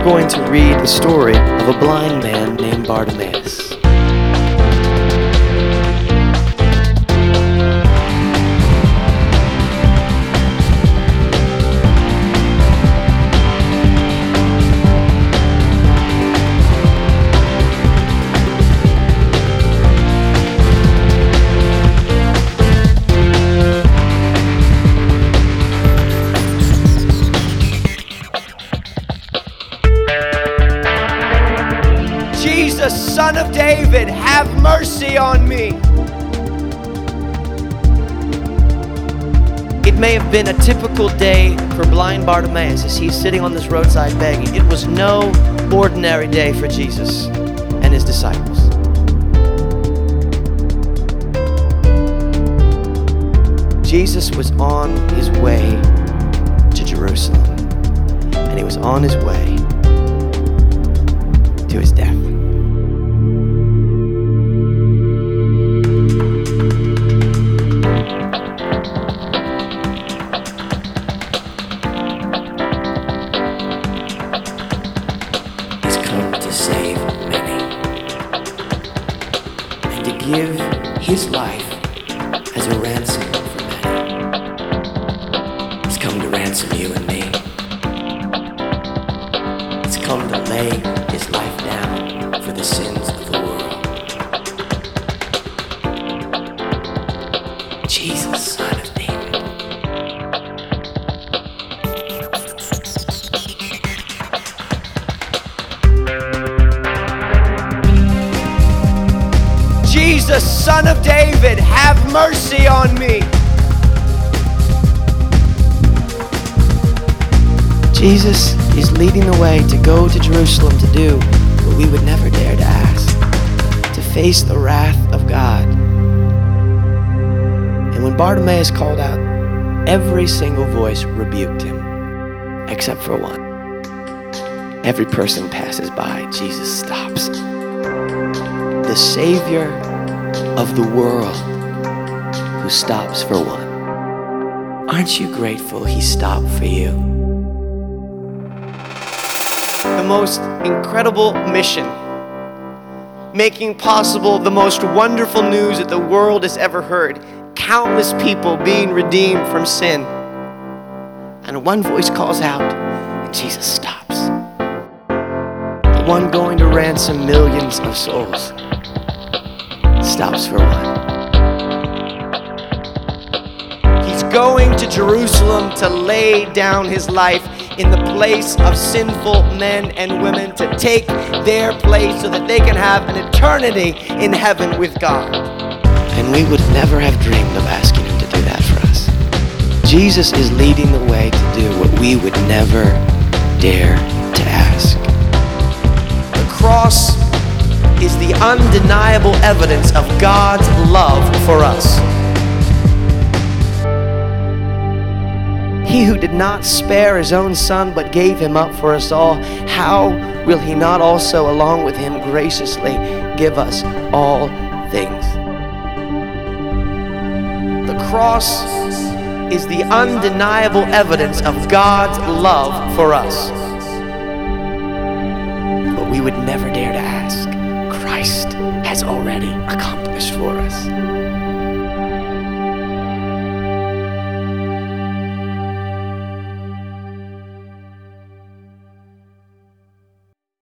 going to read the story of a blind man named Bartimaeus. Jesus, Son of David, have mercy on me. It may have been a typical day for blind Bartimaeus as he's sitting on this roadside begging. It was no ordinary day for Jesus and his disciples. Jesus was on his way to Jerusalem, and he was on his way to his death. He's come to save many and to give his life as a ransom for many. He's come to ransom you and me. He's come to lay his life down for the sins of the world. Jesus, Son of David. Jesus, Son of David, have mercy on me. Jesus is leading the way to go to Jerusalem to do what we would never dare to ask, to face the wrath of God. And when Bartimaeus called out, every single voice rebuked him, except for one. Every person passes by, Jesus stops. The Savior of the world who stops for one. Aren't you grateful he stopped for you? The most incredible mission, making possible the most wonderful news that the world has ever heard. Countless people being redeemed from sin. And one voice calls out, and Jesus stops. The one going to ransom millions of souls stops for one. He's going to Jerusalem to lay down his life in the place of sinful men and women, to take their place so that they can have an eternity in heaven with God. And we would never have dreamed of asking him to do that for us. Jesus is leading the way to do what we would never dare to ask. The cross is the undeniable evidence of God's love for us. He who did not spare his own son but gave him up for us all, how will he not also along with him graciously give us all things? The cross is the undeniable evidence of God's love for us. But we would never dare to ask. Christ has already accomplished